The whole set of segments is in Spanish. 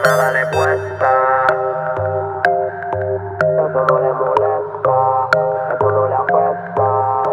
nada le cuesta. Eso no le molesta, eso no le afecta.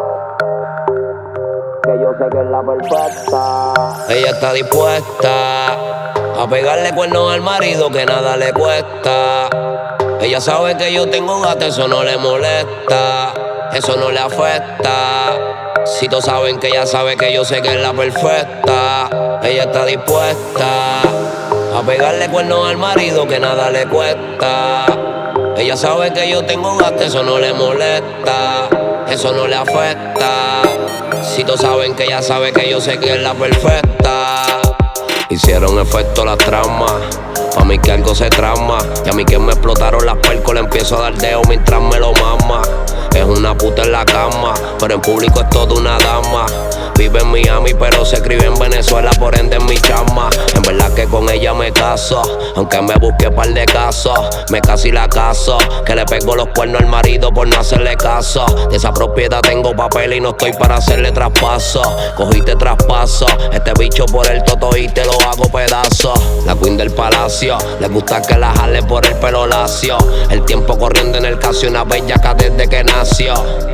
Que yo sé que es la perfecta. Ella está dispuesta a pegarle cuernos al marido, que nada le cuesta. Ella sabe que yo tengo gata, eso no le molesta, eso no le afecta. Si todos saben que ella sabe que yo sé que es la perfecta. Ella está dispuesta a pegarle cuernos al marido, que nada le cuesta. Ella sabe que yo tengo gata, eso no le molesta, eso no le afecta. Si todos saben que ella sabe que yo sé que es la perfecta. Hicieron efecto las tramas, pa' mí que algo se trama. Y a mí que me explotaron las percos, le empiezo a dar dedo mientras me lo mama. Es una puta en la cama, pero en público es toda una dama. Vive en Miami, pero se escribe en Venezuela, por ende es mi chama. En verdad que con ella me caso, aunque me busque par de casos. Me casi la caso, que le pego los cuernos al marido por no hacerle caso. De esa propiedad tengo papel y no estoy para hacerle traspaso. Cogiste traspaso, este bicho por el toto y te lo hago pedazo. La queen del palacio, le gusta que la jale por el pelo lacio. El tiempo corriendo en el Casio, una bellaca desde que nació.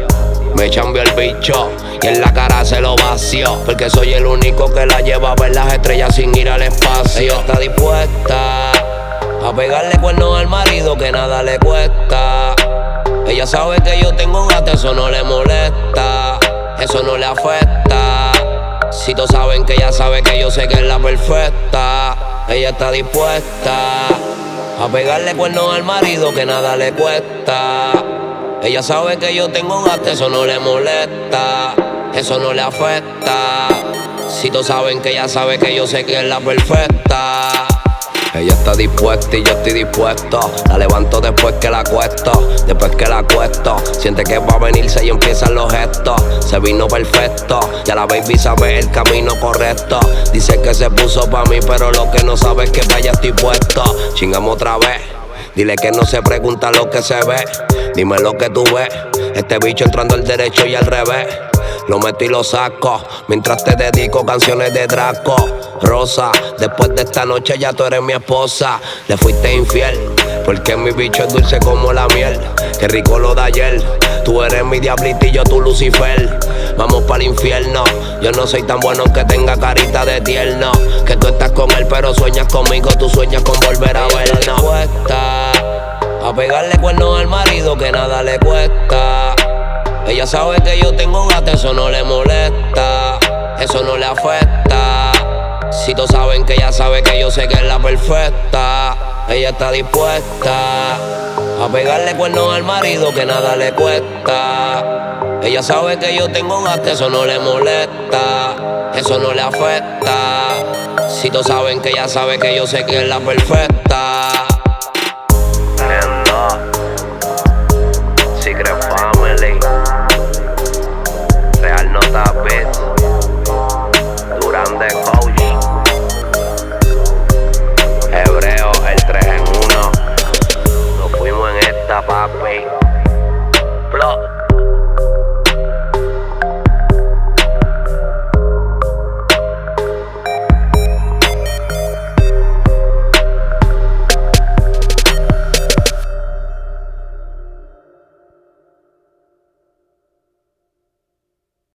Me chambió el bicho y en la cara se lo vació, porque soy el único que la lleva a ver las estrellas sin ir al espacio. Ella está dispuesta a pegarle cuernos al marido, que nada le cuesta. Ella sabe que yo tengo gata, eso no le molesta, eso no le afecta. Si todos saben que ella sabe que yo sé que es la perfecta. Ella está dispuesta a pegarle cuernos al marido, que nada le cuesta. Ella sabe que yo tengo gata, eso no le molesta, eso no le afecta. Si todos saben que ella sabe que yo sé que es la perfecta. Ella está dispuesta y yo estoy dispuesto. La levanto después que la acuesto, después que la acuesto. Siente que va a venirse y empiezan los gestos. Se vino perfecto, ya la baby sabe el camino correcto. Dice que se puso pa' mí, pero lo que no sabe es que para ella estoy puesto. Chingamos otra vez, dile que no se pregunta lo que se ve. Dime lo que tú ves, este bicho entrando al derecho y al revés. Lo meto y lo saco, mientras te dedico canciones de Draco. Rosa, después de esta noche ya tú eres mi esposa. Le fuiste infiel, porque mi bicho es dulce como la miel. Qué rico lo de ayer, tú eres mi diablito y yo tu Lucifer. Vamos para el infierno, yo no soy tan bueno aunque tenga carita de tierno. Que tú estás con él pero sueñas conmigo, tú sueñas con volver a vernos. A pegarle cuernos al marido, que nada le cuesta. Ella sabe que yo tengo gata, eso no le molesta, eso no le afecta. Si todos saben que ella sabe que yo sé que es la perfecta. Ella está dispuesta a pegarle cuernos al marido, que nada le cuesta. Ella sabe que yo tengo gata, eso no le molesta, eso no le afecta. Si todos saben que ella sabe que yo sé que es la perfecta.